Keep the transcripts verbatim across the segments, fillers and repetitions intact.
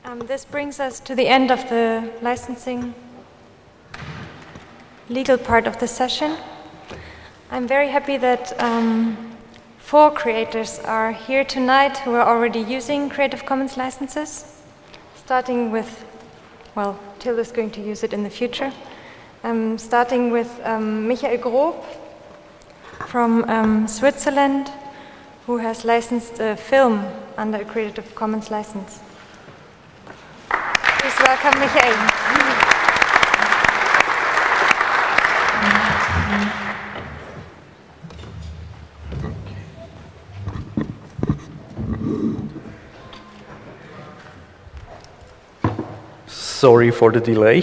Um, this brings us to the end of the licensing legal part of the session. I'm very happy that um, four creators are here tonight who are already using Creative Commons licenses, starting with, well, Till is going to use it in the future, um, starting with um, Michael Grob from um, Switzerland, who has licensed a film under a Creative Commons license. Please welcome Michael. Sorry for the delay.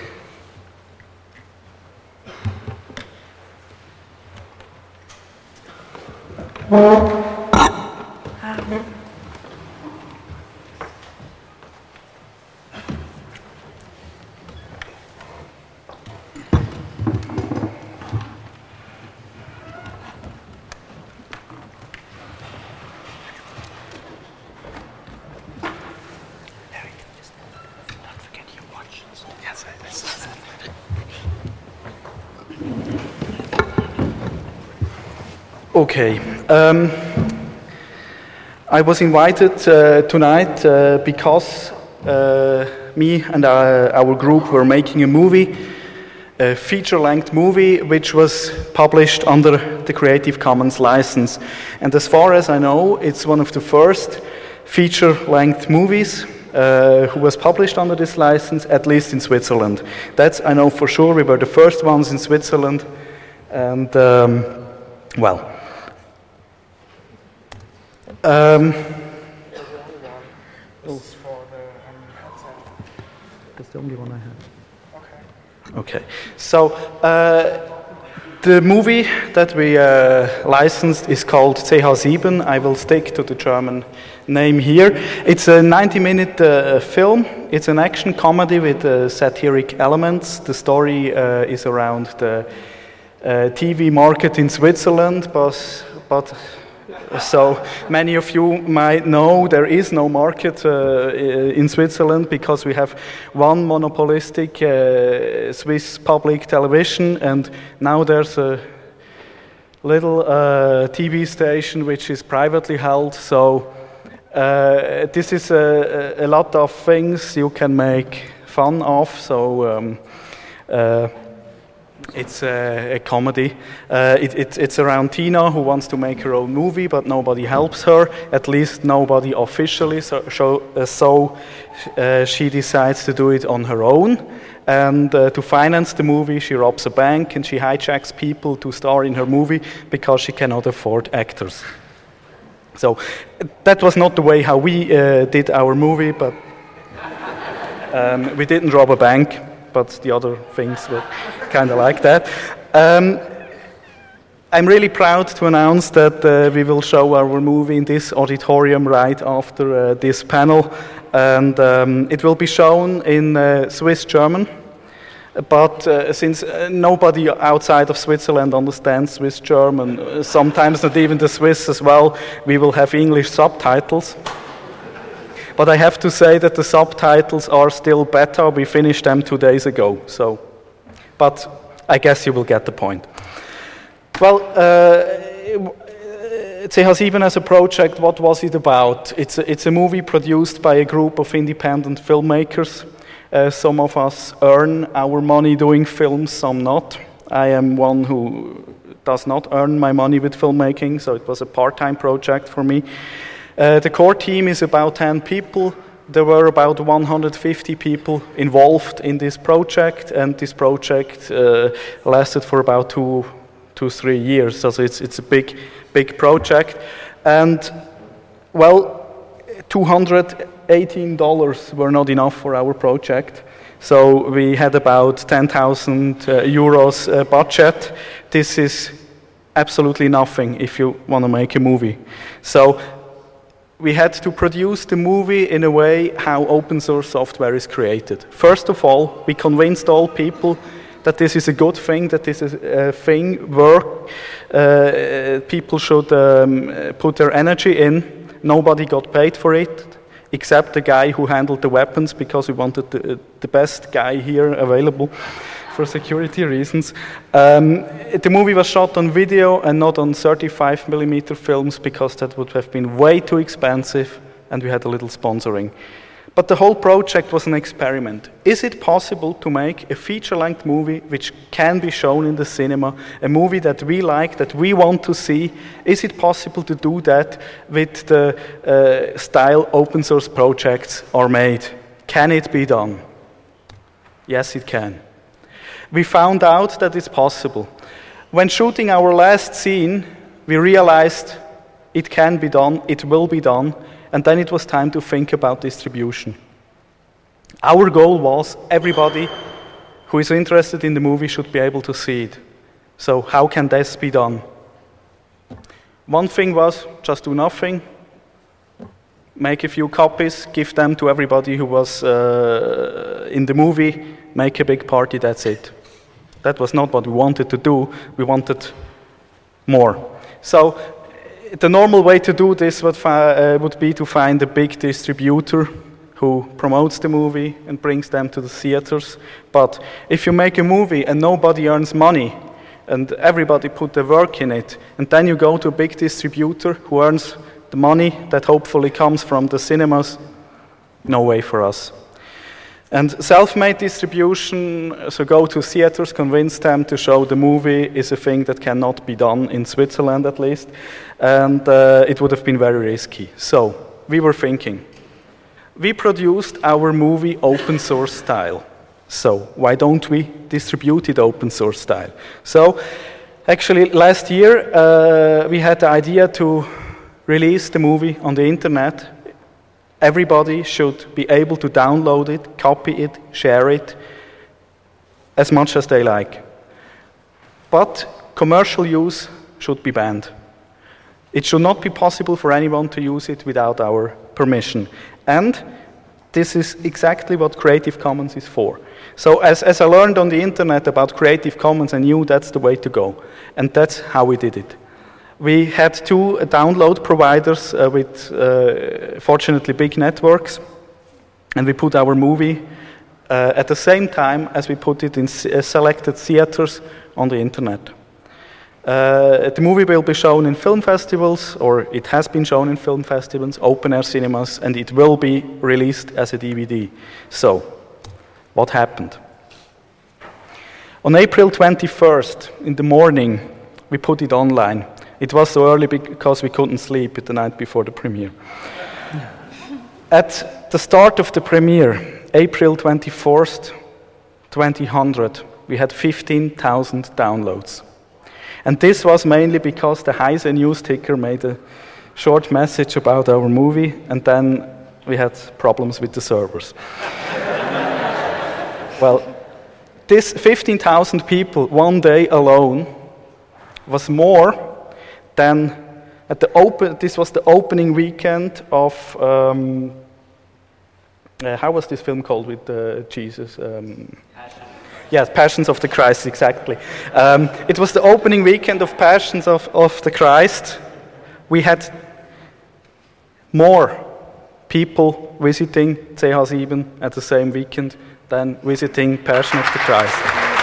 Okay, um, I was invited uh, tonight uh, because uh, me and our, our group were making a movie, a feature-length movie, which was published under the Creative Commons license. And as far as I know, it's one of the first feature-length movies uh, who was published under this license, at least in Switzerland. That's, I know for sure, we were the first ones in Switzerland, and um, well, Um, oh. That's the only one I have. Okay. Okay. So uh, the movie that we uh, licensed is called C H seven. I will stick to the German name here. It's a ninety-minute uh, film. It's an action comedy with uh, satiric elements. The story uh, is around the uh, T V market in Switzerland, but but. So many of you might know there is no market uh, in Switzerland because we have one monopolistic uh, Swiss public television, and now there's a little uh, T V station which is privately held. So uh, this is a, a lot of things you can make fun of. So um, uh, It's a, a comedy. Uh, it, it, it's around Tina, who wants to make her own movie, but nobody helps her, at least nobody officially, so, so, uh, so uh, she decides to do it on her own. And uh, to finance the movie, she robs a bank and she hijacks people to star in her movie because she cannot afford actors. So that was not the way how we uh, did our movie, but um, we didn't rob a bank. But the other things were kind of like that. Um, I'm really proud to announce that uh, we will show our movie in this auditorium right after uh, this panel, and um, it will be shown in uh, Swiss German. But uh, since uh, nobody outside of Switzerland understands Swiss German, uh, sometimes not even the Swiss as well, we will have English subtitles. But I have to say that the subtitles are still better. We finished them two days ago. So, but I guess you will get the point. Well, uh, C H seven as a project, what was it about? It's a, it's a movie produced by a group of independent filmmakers. Uh, some of us earn our money doing films, some not. I am one who does not earn my money with filmmaking, so it was a part-time project for me. Uh, the core team is about ten people. There were about one hundred fifty people involved in this project, and this project uh, lasted for about two, two, three years. So it's it's a big, big project, and well, two hundred eighteen dollars were not enough for our project. So we had about ten thousand uh, euros uh, budget. This is absolutely nothing if you want to make a movie. So we had to produce the movie in a way how open source software is created. First of all, we convinced all people that this is a good thing, that this is a thing work. Uh, people should um, put their energy in. Nobody got paid for it. except the guy who handled the weapons, because we wanted the, the best guy here available for security reasons. Um, the movie was shot on video and not on thirty-five millimeter films, because that would have been way too expensive, and we had a little sponsoring. But the whole project was an experiment. Is it possible to make a feature-length movie which can be shown in the cinema, a movie that we like, that we want to see? Is it possible to do that with the uh, style open source projects are made? Can it be done? Yes, it can. We found out that it's possible. When shooting our last scene, we realized it can be done, it will be done, and then it was time to think about distribution. Our goal was everybody who is interested in the movie should be able to see it. So how can this be done? One thing was just do nothing, make a few copies, give them to everybody who was uh, in the movie, make a big party, that's it. That was not what we wanted to do, we wanted more. So the normal way to do this would, uh, would be to find a big distributor who promotes the movie and brings them to the theaters. But if you make a movie and nobody earns money, and everybody put the work in it, and then you go to a big distributor who earns the money that hopefully comes from the cinemas, no way for us. And self-made distribution, so go to theaters, convince them to show the movie, is a thing that cannot be done in Switzerland at least, and uh, it would have been very risky. So we were thinking, we produced our movie open source style, so why don't we distribute it open source style? So actually last year uh, we had the idea to release the movie on the internet. Everybody should be able to download it, copy it, share it, as much as they like. But commercial use should be banned. It should not be possible for anyone to use it without our permission. And this is exactly what Creative Commons is for. So as, as I learned on the internet about Creative Commons, I knew that's the way to go. And that's how we did it. We had two download providers uh, with, uh, fortunately, big networks, and we put our movie uh, at the same time as we put it in uh, selected theaters on the internet. Uh, the movie will be shown in film festivals, or it has been shown in film festivals, open-air cinemas, and it will be released as a D V D. So, what happened? On April twenty-first, in the morning, we put it online. It was so early because we couldn't sleep the night before the premiere. At the start of the premiere, April twenty-fourth, twenty hundred, we had fifteen thousand downloads. And this was mainly because the Heise news ticker made a short message about our movie, and then we had problems with the servers. Well, this fifteen thousand people one day alone was more than at the open. This was the opening weekend of um, uh, how was this film called with uh, Jesus? Um, yes, Passions of the Christ, exactly. Um, it was the opening weekend of Passions of, of the Christ. We had more people visiting C H seven at the same weekend than visiting Passion of the Christ.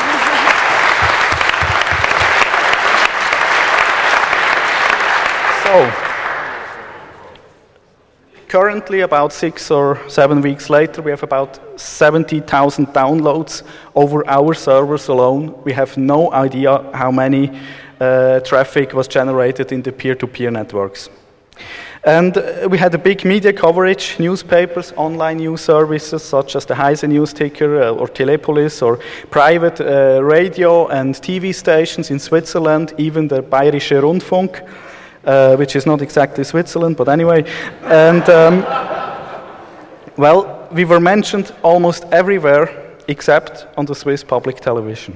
So, currently, about six or seven weeks later, we have about seventy thousand downloads over our servers alone. We have no idea how many uh, traffic was generated in the peer-to-peer networks. And uh, we had a big media coverage, newspapers, online news services such as the Heise news ticker uh, or Telepolis, or private uh, radio and T V stations in Switzerland, even the Bayerische Rundfunk. Uh, which is not exactly Switzerland, but anyway. And, um, well, we were mentioned almost everywhere except on the Swiss public television.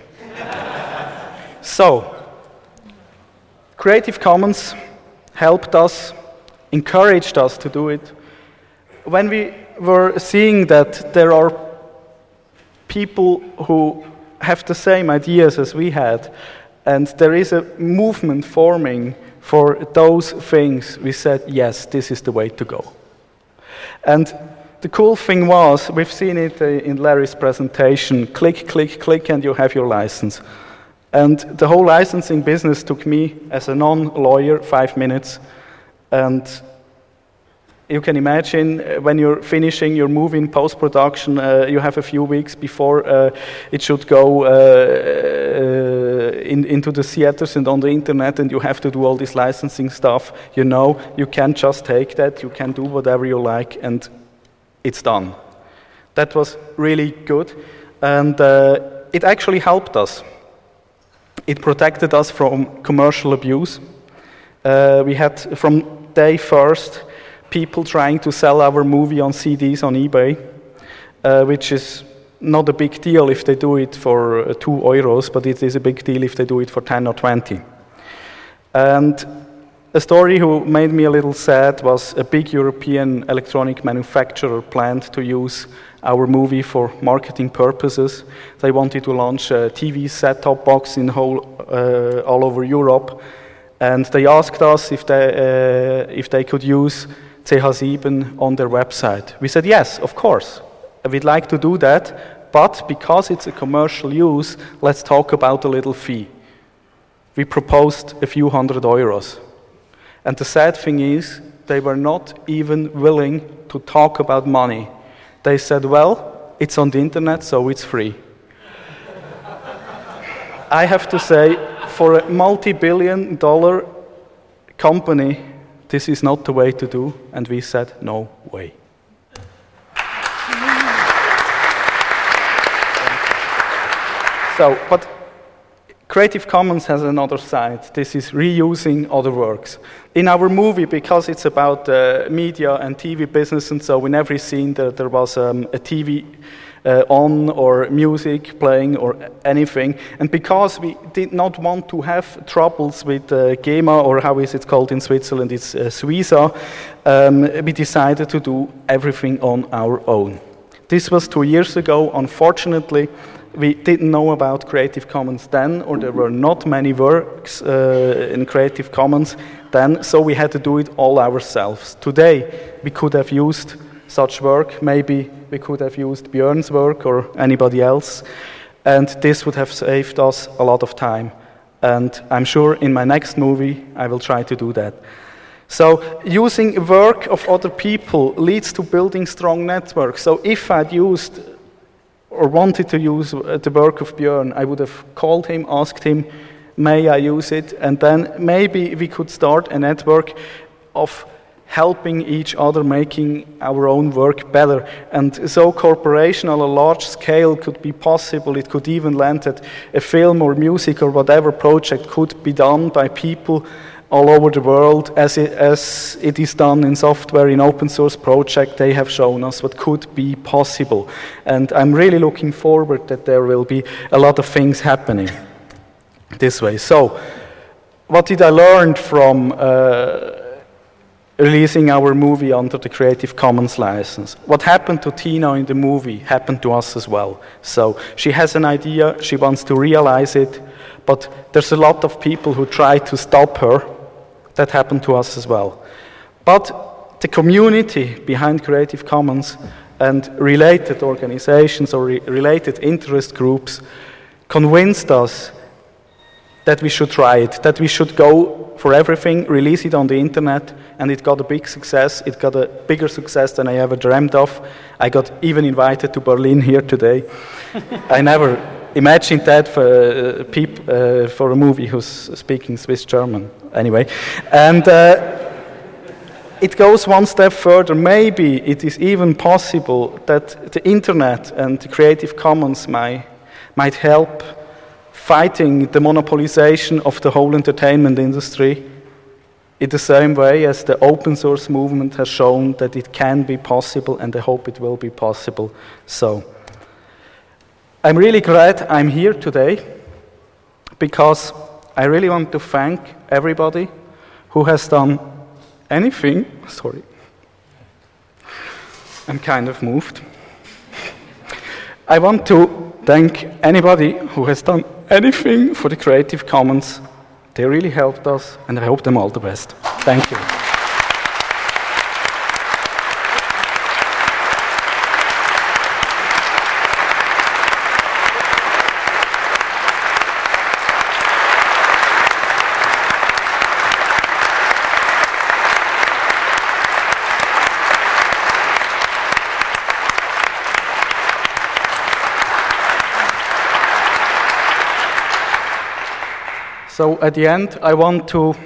So, Creative Commons helped us, encouraged us to do it. When we were seeing that there are people who have the same ideas as we had, and there is a movement forming for those things, we said, yes, this is the way to go. And the cool thing was, we've seen it uh, in Larry's presentation, click, click, click, and you have your license. And the whole licensing business took me, as a non-lawyer, five minutes. And you can imagine uh, when you're finishing your movie in post-production, uh, you have a few weeks before uh, it should go uh, uh, in, into the theaters and on the internet, and you have to do all this licensing stuff. You know, you can't just take that, you can do whatever you like, and it's done. That was really good, and uh, it actually helped us. It protected us from commercial abuse. Uh, we had, from day first, people trying to sell our movie on C Ds on eBay, uh, which is not a big deal if they do it for uh, two euros, but it is a big deal if they do it for ten or twenty. And a story who made me a little sad was a big European electronic manufacturer planned to use our movie for marketing purposes. They wanted to launch a T V set-top box in whole, uh, all over Europe, and they asked us if they, uh, if they could use C H seven on their website. We said, yes, of course, we'd like to do that, but because it's a commercial use, let's talk about a little fee. We proposed a few hundred euros. And the sad thing is, they were not even willing to talk about money. They said, well, it's on the internet, so it's free. I have to say, for a multi-billion dollar company, this is not the way to do, and we said, no way. So, but Creative Commons has another side. This is reusing other works. In our movie, because it's about uh, media and T V business, and so in every scene there, there was um, a T V uh, on or music playing or anything, and because we did not want to have troubles with uh, GEMA, or how is it called in Switzerland, it's uh, Suiza, um, we decided to do everything on our own. This was two years ago. Unfortunately, we didn't know about Creative Commons then, or there were not many works uh, in Creative Commons then, so we had to do it all ourselves. Today, we could have used such work. Maybe we could have used Björn's work or anybody else, and this would have saved us a lot of time. And I'm sure in my next movie, I will try to do that. So using work of other people leads to building strong networks. So if I'd used or wanted to use the work of Björn, I would have called him, asked him, may I use it? And then maybe we could start a network of helping each other, making our own work better. And so cooperation on a large scale could be possible. It could even land that a film or music or whatever project could be done by people all over the world, as it, as it is done in software, in open source project. They have shown us what could be possible. And I'm really looking forward that there will be a lot of things happening this way. So, what did I learn from uh, releasing our movie under the Creative Commons license? What happened to Tina in the movie happened to us as well. So, she has an idea, she wants to realize it, but there's a lot of people who try to stop her. That happened to us as well. But the community behind Creative Commons and related organizations or re- related interest groups convinced us that we should try it, that we should go for everything, release it on the internet, and it got a big success. It got a bigger success than I ever dreamed of. I got even invited to Berlin here today. I never imagined that for, uh, peop- uh, for a movie who's speaking Swiss German. Anyway, and uh, it goes one step further. Maybe it is even possible that the internet and the Creative Commons might, might help fighting the monopolization of the whole entertainment industry in the same way as the open source movement has shown that it can be possible, and I hope it will be possible. So, I'm really glad I'm here today, because I really want to thank everybody who has done anything. Sorry. I'm kind of moved. I want to thank anybody who has done anything for the Creative Commons. They really helped us, and I hope them all the best. Thank you. So at the end, I want to...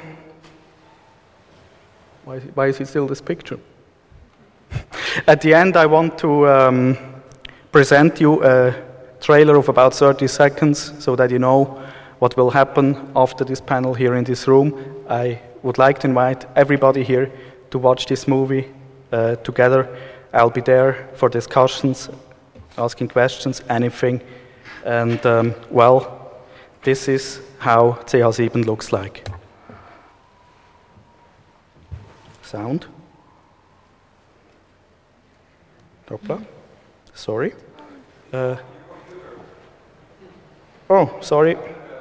Why is it, why is it still this picture? At the end, I want to um, present you a trailer of about thirty seconds so that you know what will happen after this panel here in this room. I would like to invite everybody here to watch this movie uh, together. I'll be there for discussions, asking questions, anything. And, um, well, this is how C H seven looks like. Sound. Hoppla. Sorry. Uh, oh, sorry.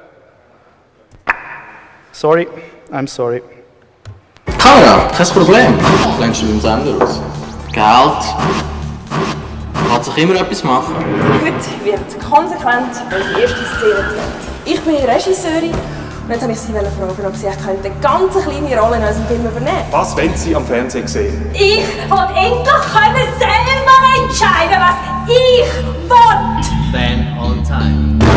Sorry, I'm sorry. Kamera, kein Problem. Längst du beim Sender aus. Geld. Kann sich immer etwas machen. Heute wird konsequent die erste Szene gedreht. Ich bin Regisseurin und jetzt wollte ich Sie fragen, ob Sie eine ganz kleine Rolle in unserem Film übernehmen können. Was wollen Sie am Fernsehen sehen? Ich will endlich können selber entscheiden, was ich will. Then on time.